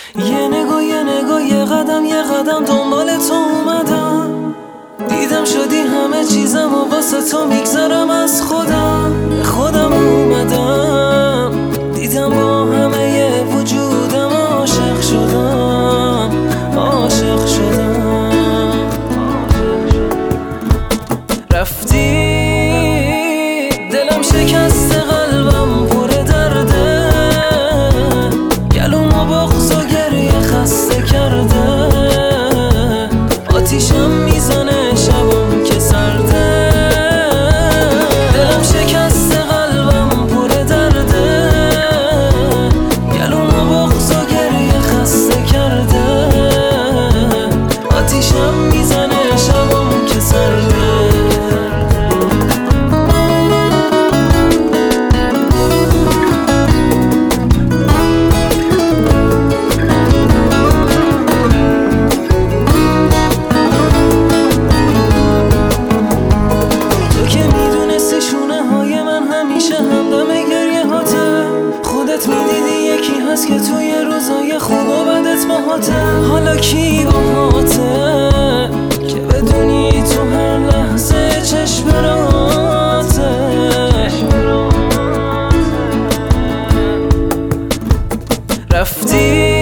یه نگاه یه قدم دنبال تو اومدم. دیدم شدی همه چیزم و واسه تو میگذرم از خودم اومدم. دیدم با همه وجودم عاشق شدم. رفتی دلم شکست، قلبم پر درده، گلوم و بغض و گریه خسته کرده. آتیشم میزنه شبم که سرده. دلم شکست، قلبم پر درده، گلوم و بغض و گریه خسته کرده. آتیشم میزنه شبم که سرده. هست که توی روزای خوب و بدت باهاته. حالا کی باهاته که بدونی تو هر لحظه چشم راته. رفتی